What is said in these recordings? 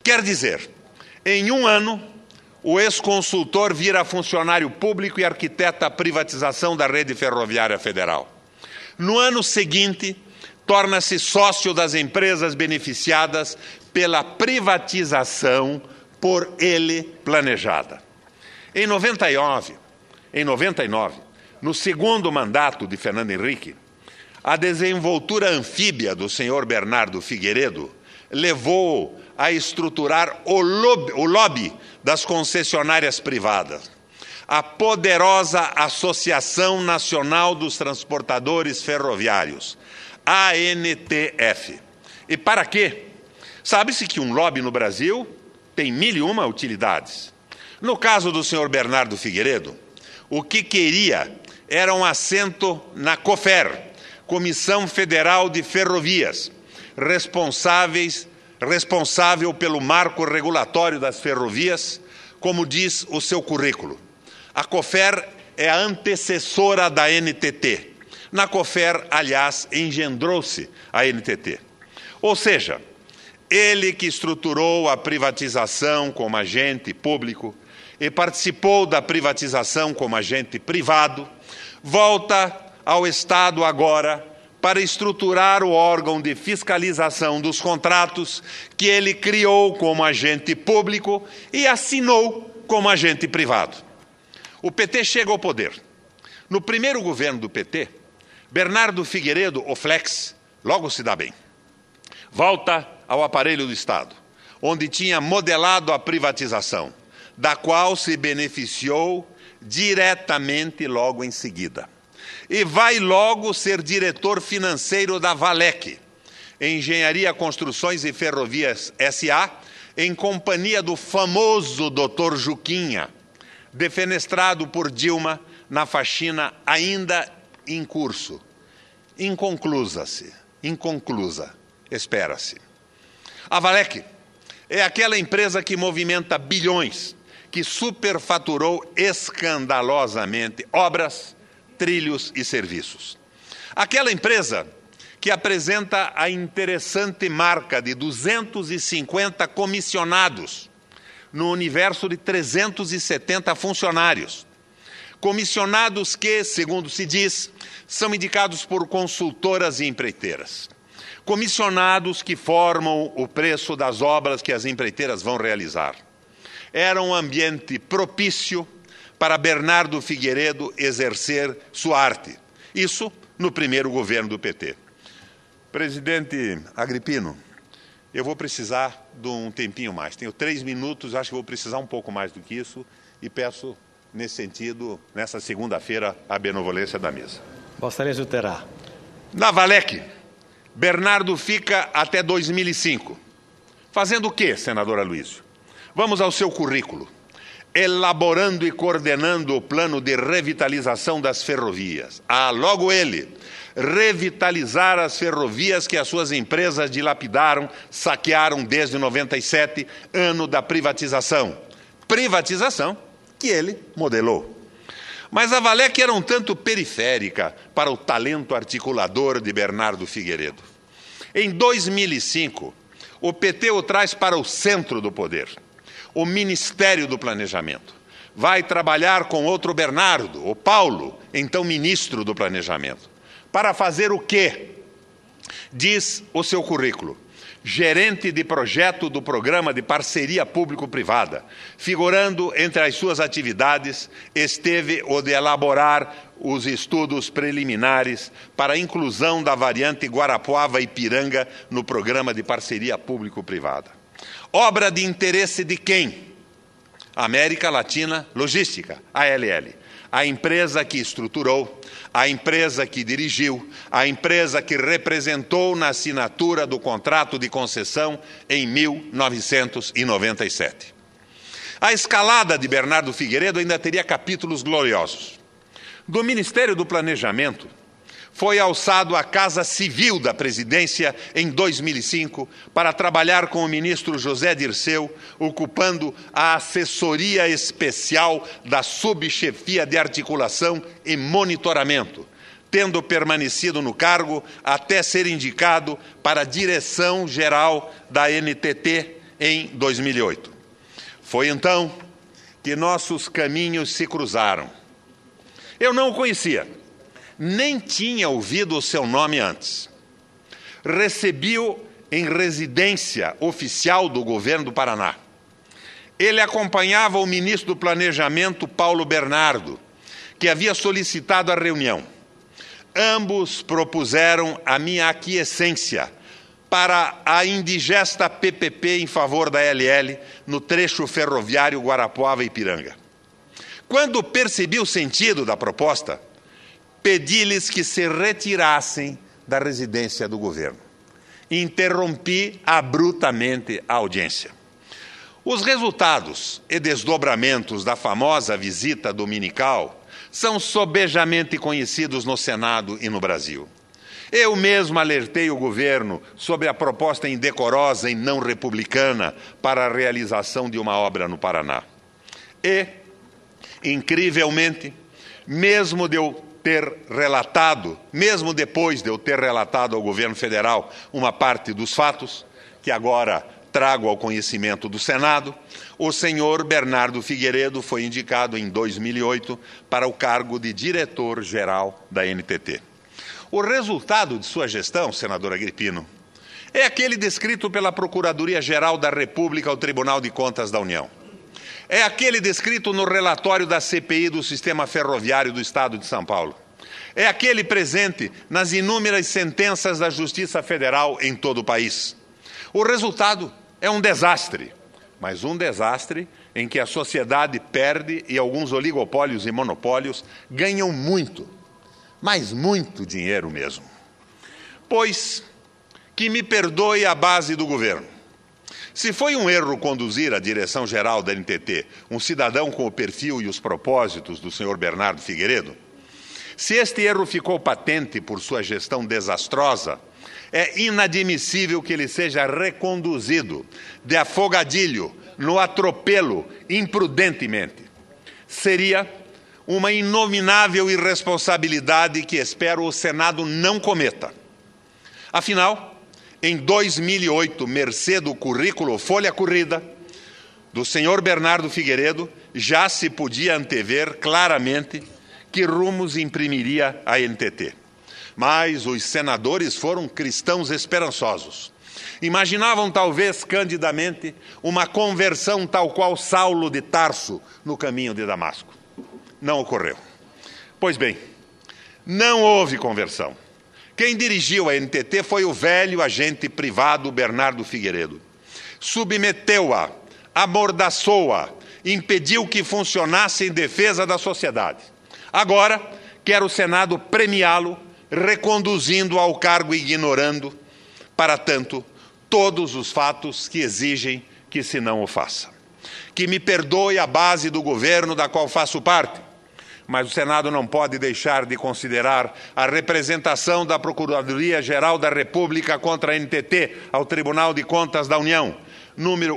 Quer dizer, em um ano, o ex-consultor vira funcionário público e arquiteta a privatização da rede ferroviária federal. No ano seguinte, torna-se sócio das empresas beneficiadas pela privatização por ele planejada. Em 99, no segundo mandato de Fernando Henrique, a desenvoltura anfíbia do senhor Bernardo Figueiredo levou a estruturar o lobby das concessionárias privadas, a poderosa Associação Nacional dos Transportadores Ferroviários, ANTF. E para quê? Sabe-se que um lobby no Brasil tem 1001 utilidades. No caso do senhor Bernardo Figueiredo, o que queria era um assento na COFER, Comissão Federal de Ferrovias, responsável pelo marco regulatório das ferrovias, como diz o seu currículo. A COFER é a antecessora da NTT. Na COFER, aliás, engendrou-se a NTT. Ou seja, ele que estruturou a privatização como agente público e participou da privatização como agente privado, volta ao Estado agora para estruturar o órgão de fiscalização dos contratos que ele criou como agente público e assinou como agente privado. O PT chega ao poder. No primeiro governo do PT, Bernardo Figueiredo, o Flex, logo se dá bem. Volta ao aparelho do Estado, onde tinha modelado a privatização, da qual se beneficiou diretamente logo em seguida. E vai logo ser diretor financeiro da Valec, Engenharia, Construções e Ferrovias S.A., em companhia do famoso Dr. Juquinha, defenestrado por Dilma na faxina ainda em curso. Inconclusa, espera-se. A Valec é aquela empresa que movimenta bilhões, que superfaturou escandalosamente obras, trilhos e serviços. Aquela empresa que apresenta a interessante marca de 250 comissionados no universo de 370 funcionários. Comissionados que, segundo se diz, são indicados por consultoras e empreiteiras. Comissionados que formam o preço das obras que as empreiteiras vão realizar. Era um ambiente propício para Bernardo Figueiredo exercer sua arte. Isso no primeiro governo do PT. Presidente Agripino, eu vou precisar de um tempinho mais. Tenho 3 minutos, acho que vou precisar um pouco mais do que isso e peço, nesse sentido, nessa segunda-feira, a benevolência da mesa. Vossa Excelência terá. Na Valec, Bernardo fica até 2005. Fazendo o quê, senador Aloysio? Vamos ao seu currículo. Elaborando e coordenando o plano de revitalização das ferrovias. Logo ele, revitalizar as ferrovias que as suas empresas dilapidaram, saquearam desde 97, ano da privatização. Privatização que ele modelou. Mas a Valec era um tanto periférica para o talento articulador de Bernardo Figueiredo. Em 2005, o PT o traz para o centro do poder. O Ministério do Planejamento. Vai trabalhar com outro Bernardo, o Paulo, então ministro do Planejamento. Para fazer o quê? Diz o seu currículo. Gerente de projeto do Programa de Parceria Público-Privada. Figurando entre as suas atividades, esteve o de elaborar os estudos preliminares para a inclusão da variante Guarapuava-Ipiranga no Programa de Parceria Público-Privada. Obra de interesse de quem? América Latina Logística, ALL. A empresa que estruturou, a empresa que dirigiu, a empresa que representou na assinatura do contrato de concessão em 1997. A escalada de Bernardo Figueiredo ainda teria capítulos gloriosos. Do Ministério do Planejamento, foi alçado à Casa Civil da Presidência em 2005 para trabalhar com o ministro José Dirceu, ocupando a assessoria especial da Subchefia de Articulação e Monitoramento, tendo permanecido no cargo até ser indicado para a direção-geral da NTT em 2008. Foi então que nossos caminhos se cruzaram. Eu não o conhecia, nem tinha ouvido o seu nome antes. Recebi-o em residência oficial do governo do Paraná. Ele acompanhava o ministro do Planejamento, Paulo Bernardo, que havia solicitado a reunião. Ambos propuseram a minha aquiescência para a indigesta PPP em favor da LL no trecho ferroviário Guarapuava-Ipiranga. Quando percebi o sentido da proposta, pedi-lhes que se retirassem da residência do governo. Interrompi abruptamente a audiência. Os resultados e desdobramentos da famosa visita dominical são sobejamente conhecidos no Senado e no Brasil. Eu mesmo alertei o governo sobre a proposta indecorosa e não republicana para a realização de uma obra no Paraná. E, incrivelmente, mesmo depois de eu ter relatado ao governo federal uma parte dos fatos, que agora trago ao conhecimento do Senado, o senhor Bernardo Figueiredo foi indicado em 2008 para o cargo de diretor-geral da NTT. O resultado de sua gestão, senador Agrippino, é aquele descrito pela Procuradoria-Geral da República ao Tribunal de Contas da União. É aquele descrito no relatório da CPI do Sistema Ferroviário do Estado de São Paulo. É aquele presente nas inúmeras sentenças da Justiça Federal em todo o país. O resultado é um desastre, mas um desastre em que a sociedade perde e alguns oligopólios e monopólios ganham muito, mas muito dinheiro mesmo. Pois que me perdoe a base do governo. Se foi um erro conduzir a direção-geral da NTT um cidadão com o perfil e os propósitos do senhor Bernardo Figueiredo, se este erro ficou patente por sua gestão desastrosa, é inadmissível que ele seja reconduzido de afogadilho, no atropelo, imprudentemente. Seria uma inominável irresponsabilidade que espero o Senado não cometa. Afinal, em 2008, mercê do currículo Folha Corrida do senhor Bernardo Figueiredo, já se podia antever claramente que rumos imprimiria a NTT. Mas os senadores foram cristãos esperançosos. Imaginavam, talvez, candidamente, uma conversão tal qual Saulo de Tarso no caminho de Damasco. Não ocorreu. Pois bem, não houve conversão. Quem dirigiu a NTT foi o velho agente privado Bernardo Figueiredo. Submeteu-a, amordaçou-a, impediu que funcionasse em defesa da sociedade. Agora, quer o Senado premiá-lo, reconduzindo ao cargo e ignorando, para tanto, todos os fatos que exigem que se não o faça. Que me perdoe a base do governo da qual faço parte, mas o Senado não pode deixar de considerar a representação da Procuradoria-Geral da República contra a NTT ao Tribunal de Contas da União, número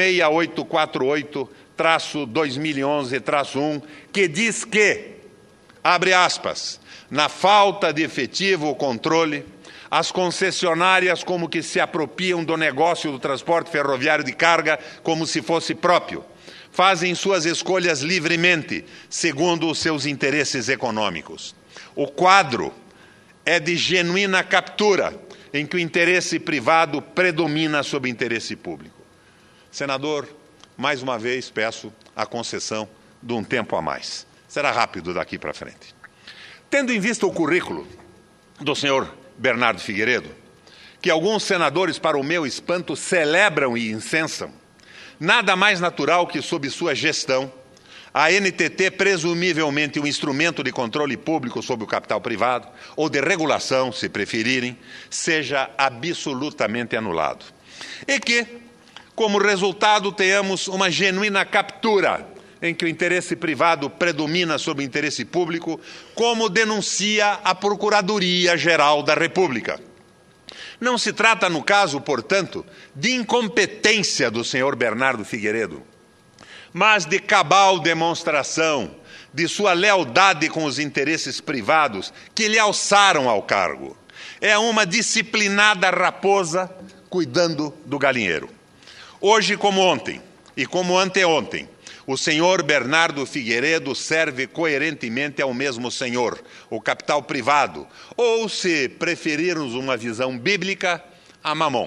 16848-2011-1, que diz que, abre aspas, na falta de efetivo controle, as concessionárias como que se apropriam do negócio do transporte ferroviário de carga como se fosse próprio. Fazem suas escolhas livremente, segundo os seus interesses econômicos. O quadro é de genuína captura, em que o interesse privado predomina sobre o interesse público. Senador, mais uma vez peço a concessão de um tempo a mais. Será rápido daqui para frente. Tendo em vista o currículo do senhor Bernardo Figueiredo, que alguns senadores, para o meu espanto, celebram e incensam, nada mais natural que, sob sua gestão, a NTT, presumivelmente um instrumento de controle público sobre o capital privado, ou de regulação, se preferirem, seja absolutamente anulado. E que, como resultado, tenhamos uma genuína captura em que o interesse privado predomina sobre o interesse público, como denuncia a Procuradoria-Geral da República. Não se trata, no caso, portanto, de incompetência do senhor Bernardo Figueiredo, mas de cabal demonstração de sua lealdade com os interesses privados que lhe alçaram ao cargo. É uma disciplinada raposa cuidando do galinheiro. Hoje como ontem, e como anteontem, o senhor Bernardo Figueiredo serve coerentemente ao mesmo senhor, o capital privado, ou, se preferirmos uma visão bíblica, a Mamon.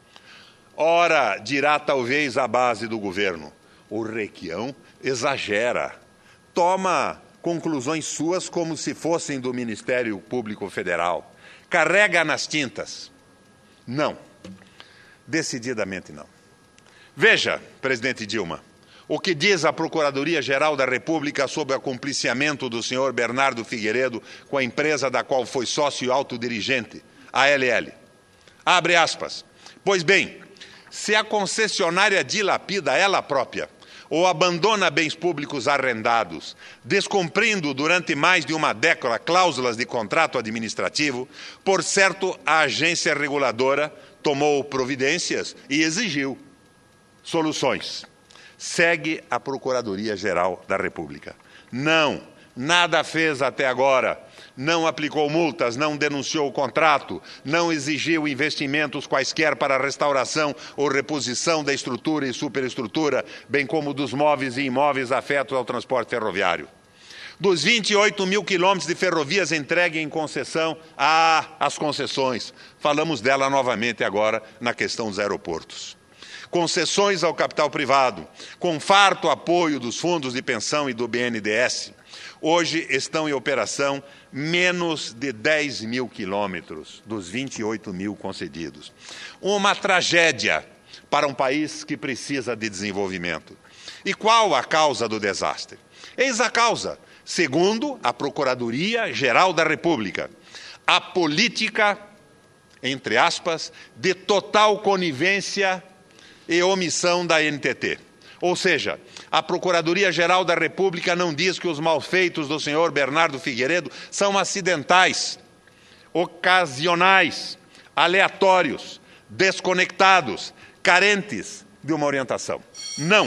Ora, dirá talvez a base do governo, o Requião exagera, toma conclusões suas como se fossem do Ministério Público Federal, carrega nas tintas. Não, decididamente não. Veja, presidente Dilma, o que diz a Procuradoria-Geral da República sobre o acompliciamento do senhor Bernardo Figueiredo com a empresa da qual foi sócio e autodirigente, a LL. Abre aspas. Pois bem, se a concessionária dilapida ela própria ou abandona bens públicos arrendados, descumprindo durante mais de uma década cláusulas de contrato administrativo, por certo, a agência reguladora tomou providências e exigiu soluções. Segue a Procuradoria-Geral da República. Não, nada fez até agora. Não aplicou multas, não denunciou o contrato, não exigiu investimentos quaisquer para a restauração ou reposição da estrutura e superestrutura, bem como dos móveis e imóveis afetos ao transporte ferroviário. Dos 28 mil quilômetros de ferrovias entregue em concessão, as concessões. Falamos dela novamente agora na questão dos aeroportos. Concessões ao capital privado, com farto apoio dos fundos de pensão e do BNDES. Hoje estão em operação menos de 10 mil quilômetros dos 28 mil concedidos. Uma tragédia para um país que precisa de desenvolvimento. E qual a causa do desastre? Eis a causa, segundo a Procuradoria-Geral da República, a política, entre aspas, de total conivência e omissão da NTT. Ou seja, a Procuradoria-Geral da República não diz que os malfeitos do senhor Bernardo Figueiredo são acidentais, ocasionais, aleatórios, desconectados, carentes de uma orientação. Não.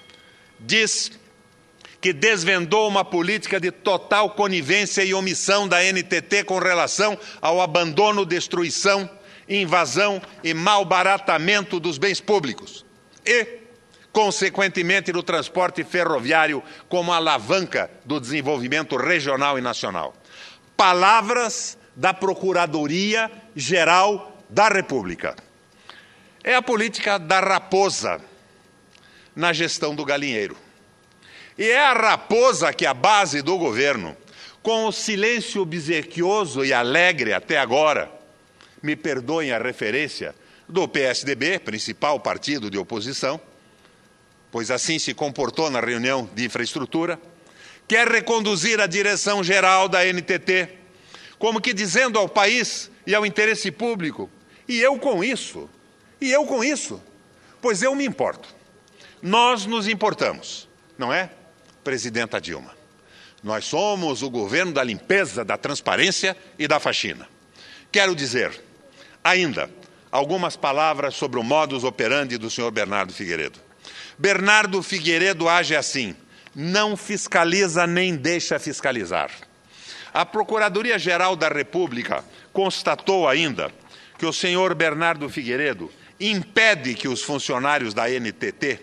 Diz que desvendou uma política de total conivência e omissão da NTT com relação ao abandono, destruição, invasão e malbaratamento dos bens públicos e, consequentemente, do transporte ferroviário como alavanca do desenvolvimento regional e nacional. Palavras da Procuradoria-Geral da República. É a política da raposa na gestão do galinheiro. E é a raposa que a base do governo, com o silêncio obsequioso e alegre até agora, me perdoem a referência, do PSDB, principal partido de oposição, pois assim se comportou na reunião de infraestrutura, quer reconduzir a direção geral da NTT, como que dizendo ao país e ao interesse público, e eu com isso, pois eu me importo. Nós nos importamos, não é, presidenta Dilma? Nós somos o governo da limpeza, da transparência e da faxina. Quero dizer, ainda, algumas palavras sobre o modus operandi do senhor Bernardo Figueiredo. Bernardo Figueiredo age assim, não fiscaliza nem deixa fiscalizar. A Procuradoria-Geral da República constatou ainda que o senhor Bernardo Figueiredo impede que os funcionários da NTT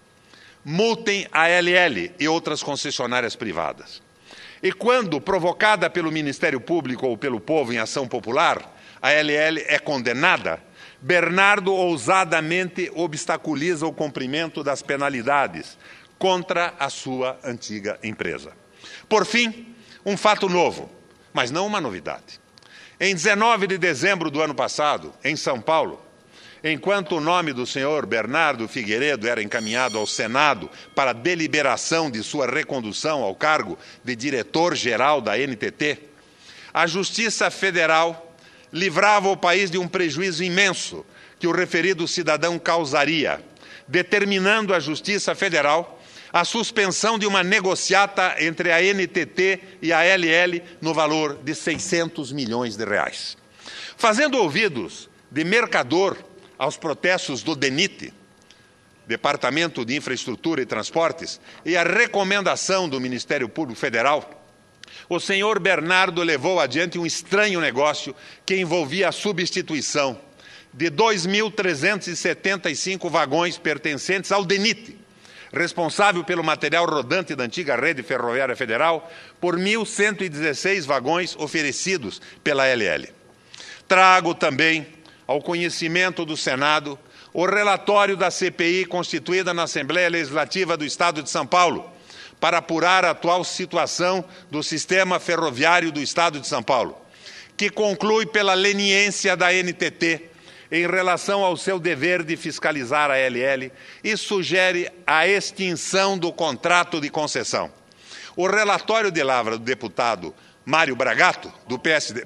multem a LL e outras concessionárias privadas. E quando provocada pelo Ministério Público ou pelo povo em ação popular, a LL é condenada, Bernardo ousadamente obstaculiza o cumprimento das penalidades contra a sua antiga empresa. Por fim, um fato novo, mas não uma novidade. Em 19 de dezembro do ano passado, em São Paulo, enquanto o nome do senhor Bernardo Figueiredo era encaminhado ao Senado para deliberação de sua recondução ao cargo de diretor-geral da NTT, a Justiça Federal livrava o país de um prejuízo imenso que o referido cidadão causaria, determinando à Justiça Federal a suspensão de uma negociata entre a NTT e a LL no valor de 600 milhões de reais. Fazendo ouvidos de mercador aos protestos do DENIT, Departamento de Infraestrutura e Transportes, e a recomendação do Ministério Público Federal, o senhor Bernardo levou adiante um estranho negócio que envolvia a substituição, de 2.375 vagões pertencentes ao DENIT, responsável pelo material rodante da antiga rede ferroviária federal, por 1.116 vagões oferecidos pela LL. Trago também ao conhecimento do Senado o relatório da CPI constituída na Assembleia Legislativa do Estado de São Paulo, para apurar a atual situação do sistema ferroviário do Estado de São Paulo, que conclui pela leniência da NTT em relação ao seu dever de fiscalizar a LL e sugere a extinção do contrato de concessão. O relatório de lavra do deputado Mário Bragato, do PSD,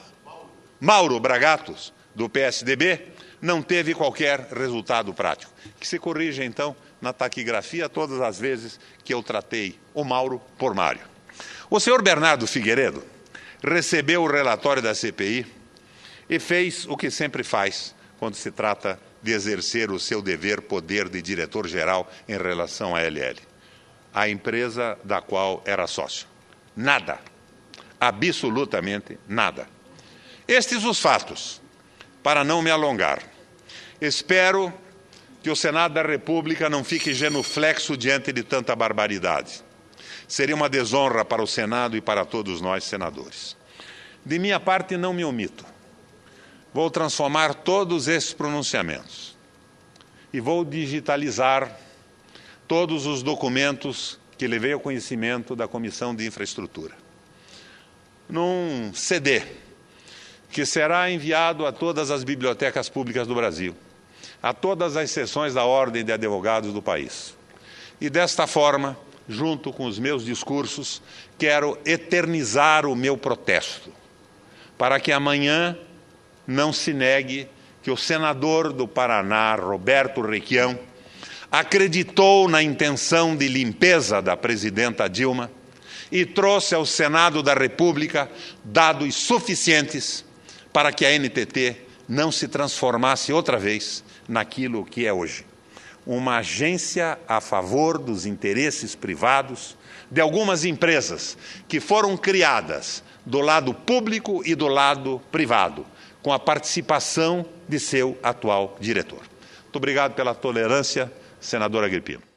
Mauro Bragatos, do PSDB, não teve qualquer resultado prático. Que se corrija, então, na taquigrafia todas as vezes que eu tratei o Mauro por Mário. O senhor Bernardo Figueiredo recebeu o relatório da CPI e fez o que sempre faz quando se trata de exercer o seu poder de diretor-geral em relação à LL, a empresa da qual era sócio. Nada, absolutamente nada. Estes os fatos, para não me alongar. Espero que o Senado da República não fique genuflexo diante de tanta barbaridade. Seria uma desonra para o Senado e para todos nós, senadores. De minha parte, não me omito. Vou transformar todos esses pronunciamentos e vou digitalizar todos os documentos que levei ao conhecimento da Comissão de Infraestrutura, num CD que será enviado a todas as bibliotecas públicas do Brasil, a todas as seções da Ordem de Advogados do país. E desta forma, junto com os meus discursos, quero eternizar o meu protesto, para que amanhã não se negue que o senador do Paraná, Roberto Requião, acreditou na intenção de limpeza da presidenta Dilma e trouxe ao Senado da República dados suficientes para que a NTT não se transformasse outra vez naquilo que é hoje. Uma agência a favor dos interesses privados de algumas empresas que foram criadas do lado público e do lado privado, com a participação de seu atual diretor. Muito obrigado pela tolerância, senador Agripino.